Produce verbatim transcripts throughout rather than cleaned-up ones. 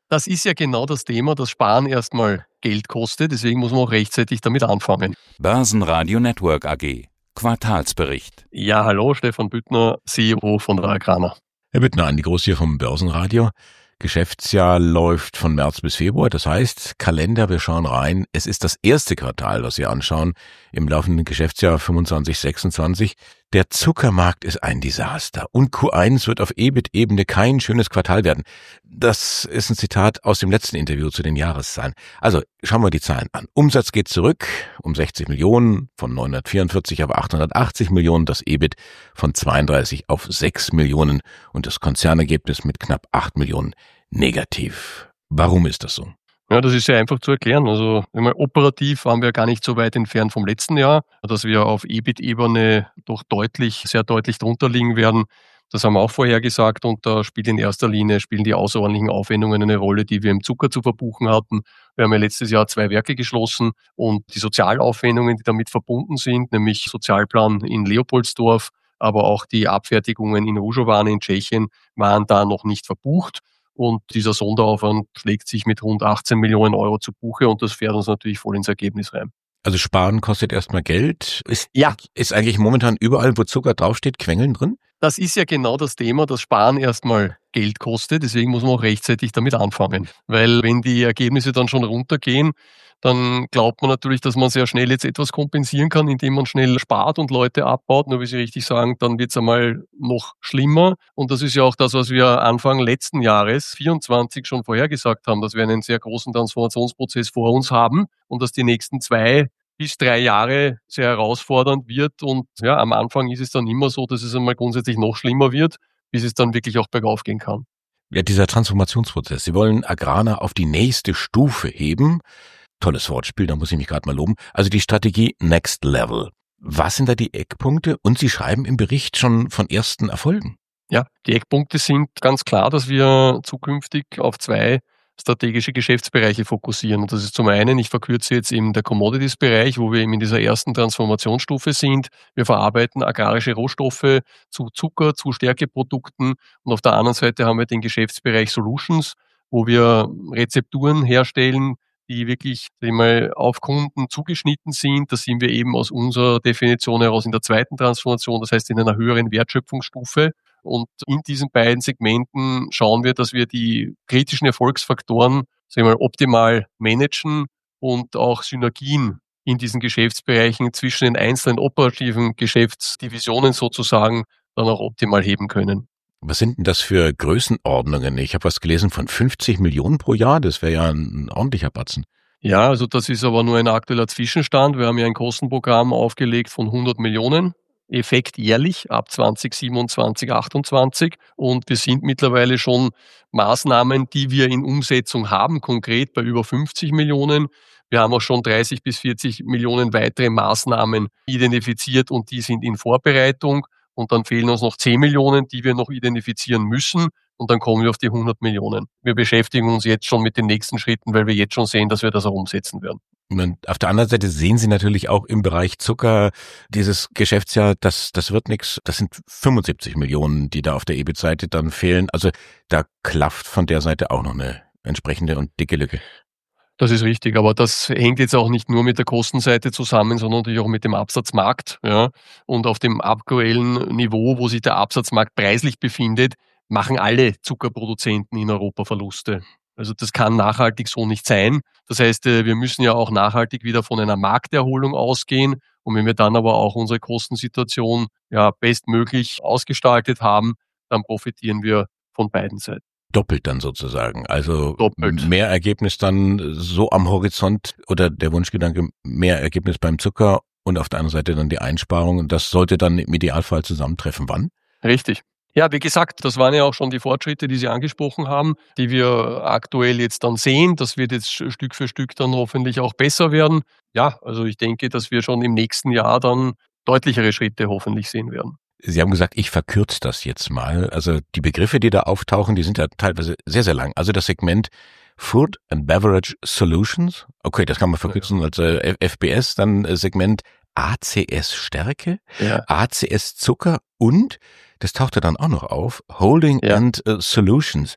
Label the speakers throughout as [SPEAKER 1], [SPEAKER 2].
[SPEAKER 1] Das ist ja genau das Thema, dass Sparen erstmal Geld kostet, deswegen muss man auch rechtzeitig damit anfangen.
[SPEAKER 2] Börsenradio Network A G Quartalsbericht.
[SPEAKER 1] Ja, hallo, Stefan Büttner, C E O von der Agrana.
[SPEAKER 3] Herr Büttner, Andi Groß hier vom Börsenradio. Geschäftsjahr läuft von März bis Februar, das heißt Kalender, wir schauen rein. Es ist das erste Quartal, was wir anschauen im laufenden Geschäftsjahr fünfundzwanzig sechsundzwanzig. Der Zuckermarkt ist ein Desaster und Q eins wird auf E B I T-Ebene kein schönes Quartal werden. Das ist ein Zitat aus dem letzten Interview zu den Jahreszahlen. Also schauen wir die Zahlen an. Umsatz geht zurück um sechzig Millionen, von neunhundertvierundvierzig auf achthundertachtzig Millionen, das E B I T von zweiunddreißig auf sechs Millionen und das Konzernergebnis mit knapp acht Millionen negativ. Warum ist das so?
[SPEAKER 1] Ja, das ist sehr einfach zu erklären. Also einmal operativ waren wir gar nicht so weit entfernt vom letzten Jahr, dass wir auf E B I T-Ebene doch deutlich, sehr deutlich drunter liegen werden. Das haben wir auch vorhergesagt und da spielt in erster Linie spielen die außerordentlichen Aufwendungen eine Rolle, die wir im Zucker zu verbuchen hatten. Wir haben ja letztes Jahr zwei Werke geschlossen und die Sozialaufwendungen, die damit verbunden sind, nämlich Sozialplan in Leopoldsdorf, aber auch die Abfertigungen in Ružovany in Tschechien, waren da noch nicht verbucht. Und dieser Sonderaufwand schlägt sich mit rund achtzehn Millionen Euro zu Buche und das fährt uns natürlich voll ins Ergebnis rein.
[SPEAKER 3] Also Sparen kostet erstmal Geld. Ist,
[SPEAKER 1] ja.
[SPEAKER 3] ist eigentlich momentan überall, wo Zucker draufsteht, Quengeln drin?
[SPEAKER 1] Das ist ja genau das Thema, dass Sparen erstmal Geld kostet. Deswegen muss man auch rechtzeitig damit anfangen. Weil wenn die Ergebnisse dann schon runtergehen, dann glaubt man natürlich, dass man sehr schnell jetzt etwas kompensieren kann, indem man schnell spart und Leute abbaut. Nur wie Sie richtig sagen, dann wird es einmal noch schlimmer. Und das ist ja auch das, was wir Anfang letzten Jahres, vierundzwanzig, schon vorhergesagt haben, dass wir einen sehr großen Transformationsprozess vor uns haben und dass die nächsten zwei bis drei Jahre sehr herausfordernd wird. Und ja, am Anfang ist es dann immer so, dass es einmal grundsätzlich noch schlimmer wird, bis es dann wirklich auch bergauf gehen kann.
[SPEAKER 3] Ja, dieser Transformationsprozess. Sie wollen Agrana auf die nächste Stufe heben. Tolles Wortspiel, da muss ich mich gerade mal loben. Also die Strategie Next Level. Was sind da die Eckpunkte? Und Sie schreiben im Bericht schon von ersten Erfolgen.
[SPEAKER 1] Ja, die Eckpunkte sind ganz klar, dass wir zukünftig auf zwei strategische Geschäftsbereiche fokussieren. Und das ist zum einen, ich verkürze jetzt eben der Commodities-Bereich, wo wir eben in dieser ersten Transformationsstufe sind. Wir verarbeiten agrarische Rohstoffe zu Zucker, zu Stärkeprodukten. Und auf der anderen Seite haben wir den Geschäftsbereich Solutions, wo wir Rezepturen herstellen, die wirklich einmal auf Kunden zugeschnitten sind. Das sind wir eben aus unserer Definition heraus in der zweiten Transformation, das heißt in einer höheren Wertschöpfungsstufe. Und in diesen beiden Segmenten schauen wir, dass wir die kritischen Erfolgsfaktoren, sagen wir mal, optimal managen und auch Synergien in diesen Geschäftsbereichen zwischen den einzelnen operativen Geschäftsdivisionen sozusagen dann auch optimal heben können.
[SPEAKER 3] Was sind denn das für Größenordnungen? Ich habe was gelesen von fünfzig Millionen pro Jahr, das wäre ja ein ordentlicher Batzen.
[SPEAKER 1] Ja, also das ist aber nur ein aktueller Zwischenstand. Wir haben ja ein Kostenprogramm aufgelegt von hundert Millionen. Effekt jährlich ab zwanzig siebenundzwanzig, achtundzwanzig und wir sind mittlerweile schon Maßnahmen, die wir in Umsetzung haben, konkret bei über fünfzig Millionen. Wir haben auch schon dreißig bis vierzig Millionen weitere Maßnahmen identifiziert und die sind in Vorbereitung und dann fehlen uns noch zehn Millionen, die wir noch identifizieren müssen und dann kommen wir auf die hundert Millionen. Wir beschäftigen uns jetzt schon mit den nächsten Schritten, weil wir jetzt schon sehen, dass wir das auch umsetzen werden.
[SPEAKER 3] Und auf der anderen Seite sehen Sie natürlich auch im Bereich Zucker dieses Geschäftsjahr, das, das wird nichts. Das sind fünfundsiebzig Millionen, die da auf der E B I T-Seite dann fehlen. Also da klafft von der Seite auch noch eine entsprechende und dicke Lücke.
[SPEAKER 1] Das ist richtig, aber das hängt jetzt auch nicht nur mit der Kostenseite zusammen, sondern natürlich auch mit dem Absatzmarkt. Ja. Und auf dem aktuellen Niveau, wo sich der Absatzmarkt preislich befindet, machen alle Zuckerproduzenten in Europa Verluste. Also das kann nachhaltig so nicht sein. Das heißt, wir müssen ja auch nachhaltig wieder von einer Markterholung ausgehen. Und wenn wir dann aber auch unsere Kostensituation ja bestmöglich ausgestaltet haben, dann profitieren wir von beiden Seiten.
[SPEAKER 3] Doppelt dann sozusagen. Also
[SPEAKER 1] Doppelt.
[SPEAKER 3] Mehr Ergebnis dann so am Horizont oder der Wunschgedanke, mehr Ergebnis beim Zucker und auf der anderen Seite dann die Einsparung. Und das sollte dann im Idealfall zusammentreffen. Wann?
[SPEAKER 1] Richtig. Ja, wie gesagt, das waren ja auch schon die Fortschritte, die Sie angesprochen haben, die wir aktuell jetzt dann sehen. Das wird jetzt Stück für Stück dann hoffentlich auch besser werden. Ja, also ich denke, dass wir schon im nächsten Jahr dann deutlichere Schritte hoffentlich sehen werden.
[SPEAKER 3] Sie haben gesagt, ich verkürze das jetzt mal. Also die Begriffe, die da auftauchen, die sind ja teilweise sehr, sehr lang. Also das Segment Food and Beverage Solutions, okay, das kann man verkürzen als äh, F B S, dann äh, Segment A C S Stärke,
[SPEAKER 1] ja.
[SPEAKER 3] A C S Zucker und, das tauchte dann auch noch auf, Holding
[SPEAKER 1] ja.
[SPEAKER 3] and äh, Solutions.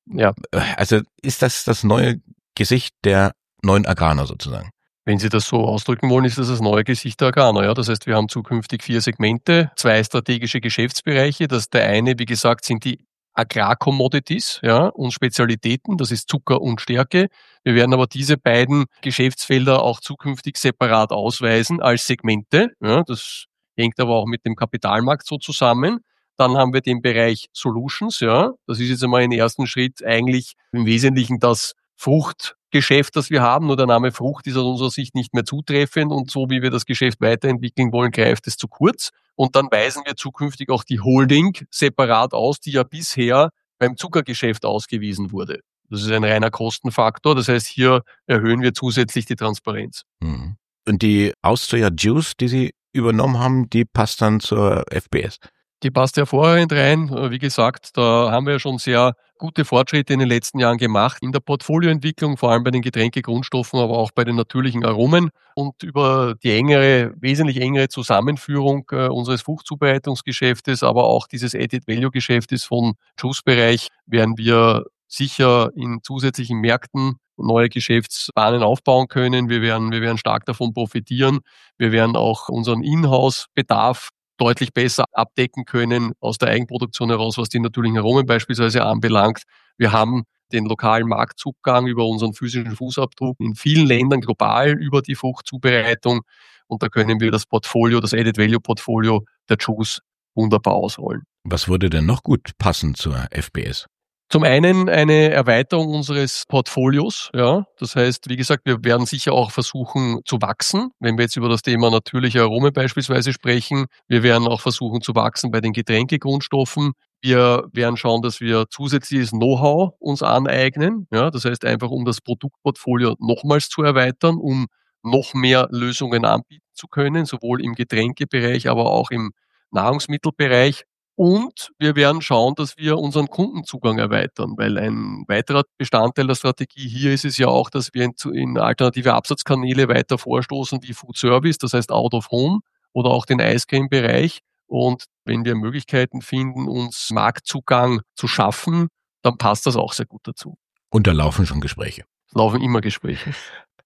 [SPEAKER 1] Ja.
[SPEAKER 3] Also ist das das neue Gesicht der neuen Agrana sozusagen?
[SPEAKER 1] Wenn Sie das so ausdrücken wollen, ist das das neue Gesicht der Agrana. Ja, das heißt, wir haben zukünftig vier Segmente, zwei strategische Geschäftsbereiche. Das der eine, wie gesagt, sind die Agrarcommodities, ja, und Spezialitäten. Das ist Zucker und Stärke. Wir werden aber diese beiden Geschäftsfelder auch zukünftig separat ausweisen als Segmente. Ja, das hängt aber auch mit dem Kapitalmarkt so zusammen. Dann haben wir den Bereich Solutions. Ja, das ist jetzt einmal im ersten Schritt eigentlich im Wesentlichen das Fruchtgeschäft, das wir haben. Nur der Name Frucht ist aus unserer Sicht nicht mehr zutreffend und so wie wir das Geschäft weiterentwickeln wollen, greift es zu kurz. Und dann weisen wir zukünftig auch die Holding separat aus, die ja bisher beim Zuckergeschäft ausgewiesen wurde. Das ist ein reiner Kostenfaktor. Das heißt, hier erhöhen wir zusätzlich die Transparenz.
[SPEAKER 3] Mhm. Und die Austria Juice, die Sie übernommen haben, die passt dann zur F B S?
[SPEAKER 1] Die passt hervorragend rein. Wie gesagt, da haben wir ja schon sehr gute Fortschritte in den letzten Jahren gemacht in der Portfolioentwicklung, vor allem bei den Getränkegrundstoffen, aber auch bei den natürlichen Aromen. Und über die engere, wesentlich engere Zusammenführung äh, unseres Fruchtzubereitungsgeschäftes, aber auch dieses Added-Value-Geschäftes vom Juice-Bereich werden wir sicher in zusätzlichen Märkten neue Geschäftsbahnen aufbauen können. Wir werden, wir werden stark davon profitieren. Wir werden auch unseren Inhouse-Bedarf deutlich besser abdecken können aus der Eigenproduktion heraus, was die natürlichen Aromen beispielsweise anbelangt. Wir haben den lokalen Marktzugang über unseren physischen Fußabdruck in vielen Ländern global über die Fruchtzubereitung und da können wir das Portfolio, das Added Value Portfolio der Juice wunderbar ausrollen.
[SPEAKER 3] Was würde denn noch gut passen zur F B S?
[SPEAKER 1] Zum einen eine Erweiterung unseres Portfolios, ja. Das heißt, wie gesagt, wir werden sicher auch versuchen zu wachsen, wenn wir jetzt über das Thema natürliche Aromen beispielsweise sprechen. Wir werden auch versuchen zu wachsen bei den Getränkegrundstoffen. Wir werden schauen, dass wir zusätzliches Know-how uns aneignen, ja. Das heißt einfach, um das Produktportfolio nochmals zu erweitern, um noch mehr Lösungen anbieten zu können, sowohl im Getränkebereich, aber auch im Nahrungsmittelbereich. Und wir werden schauen, dass wir unseren Kundenzugang erweitern, weil ein weiterer Bestandteil der Strategie hier ist es ja auch, dass wir in, in alternative Absatzkanäle weiter vorstoßen wie Food Service, das heißt Out of Home oder auch den Ice Cream Bereich. Und wenn wir Möglichkeiten finden, uns Marktzugang zu schaffen, dann passt das auch sehr gut dazu.
[SPEAKER 3] Und da laufen schon Gespräche.
[SPEAKER 1] Es laufen immer Gespräche.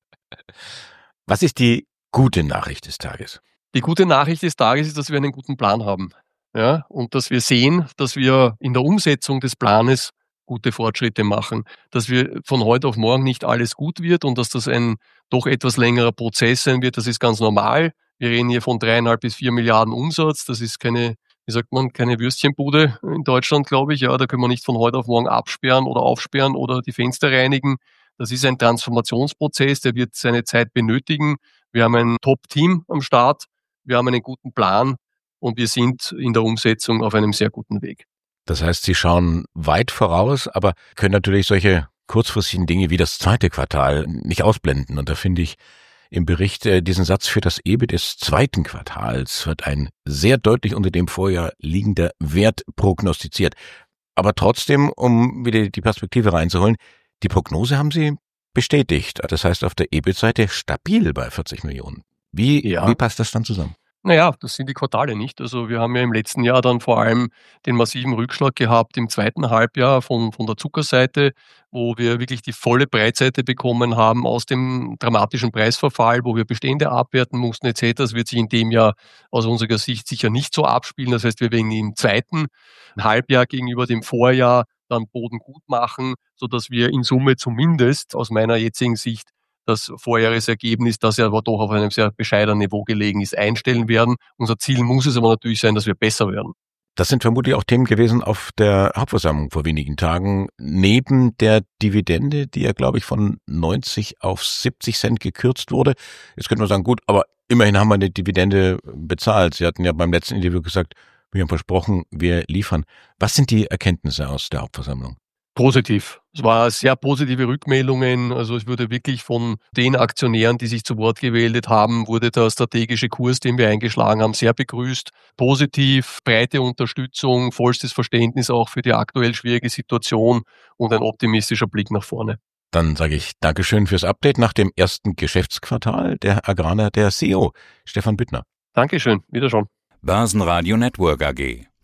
[SPEAKER 3] Was ist die gute Nachricht des Tages?
[SPEAKER 1] Die gute Nachricht des Tages ist, dass wir einen guten Plan haben. Ja, und dass wir sehen, dass wir in der Umsetzung des Planes gute Fortschritte machen, dass wir von heute auf morgen nicht alles gut wird und dass das ein doch etwas längerer Prozess sein wird, das ist ganz normal. Wir reden hier von dreieinhalb bis vier Milliarden Umsatz, das ist keine, wie sagt man, keine Würstchenbude in Deutschland, glaube ich. Ja, da können wir nicht von heute auf morgen absperren oder aufsperren oder die Fenster reinigen. Das ist ein Transformationsprozess, der wird seine Zeit benötigen. Wir haben ein Top-Team am Start, wir haben einen guten Plan. Und wir sind in der Umsetzung auf einem sehr guten Weg.
[SPEAKER 3] Das heißt, Sie schauen weit voraus, aber können natürlich solche kurzfristigen Dinge wie das zweite Quartal nicht ausblenden. Und da finde ich im Bericht äh, diesen Satz: Für das E B I T des zweiten Quartals wird ein sehr deutlich unter dem Vorjahr liegender Wert prognostiziert. Aber trotzdem, um wieder die Perspektive reinzuholen, die Prognose haben Sie bestätigt. Das heißt, auf der E B I T-Seite stabil bei vierzig Millionen. Wie,
[SPEAKER 1] ja.
[SPEAKER 3] wie passt das dann zusammen?
[SPEAKER 1] Naja, das sind die Quartale nicht. Also wir haben ja im letzten Jahr dann vor allem den massiven Rückschlag gehabt im zweiten Halbjahr von, von der Zuckerseite, wo wir wirklich die volle Breitseite bekommen haben aus dem dramatischen Preisverfall, wo wir Bestände abwerten mussten et cetera. Das wird sich in dem Jahr aus unserer Sicht sicher nicht so abspielen. Das heißt, wir werden im zweiten Halbjahr gegenüber dem Vorjahr dann Boden gut machen, sodass wir in Summe zumindest aus meiner jetzigen Sicht das Vorjahresergebnis, das ja aber doch auf einem sehr bescheidenen Niveau gelegen ist, einstellen werden. Unser Ziel muss es aber natürlich sein, dass wir besser werden.
[SPEAKER 3] Das sind vermutlich auch Themen gewesen auf der Hauptversammlung vor wenigen Tagen. Neben der Dividende, die ja, glaube ich, von neunzig auf siebzig Cent gekürzt wurde. Jetzt könnte man sagen, gut, aber immerhin haben wir eine Dividende bezahlt. Sie hatten ja beim letzten Interview gesagt, wir haben versprochen, wir liefern. Was sind die Erkenntnisse aus der Hauptversammlung?
[SPEAKER 1] Positiv. Es war sehr positive Rückmeldungen. Also es wurde wirklich von den Aktionären, die sich zu Wort gemeldet haben, wurde der strategische Kurs, den wir eingeschlagen haben, sehr begrüßt. Positiv, breite Unterstützung, vollstes Verständnis auch für die aktuell schwierige Situation und ein optimistischer Blick nach vorne.
[SPEAKER 3] Dann sage ich Dankeschön fürs Update nach dem ersten Geschäftsquartal. Der Agrana, der C E O, Stefan Büttner.
[SPEAKER 1] Dankeschön, wiederschauen.
[SPEAKER 2] Börsenradio Network A G.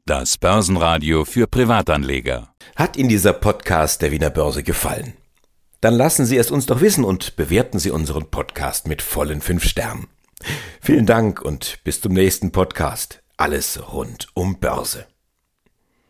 [SPEAKER 2] Das Börsenradio für Privatanleger.
[SPEAKER 3] Hat Ihnen dieser Podcast der Wiener Börse gefallen? Dann lassen Sie es uns doch wissen und bewerten Sie unseren Podcast mit vollen fünf Sternen. Vielen Dank und bis zum nächsten Podcast. Alles rund um Börse.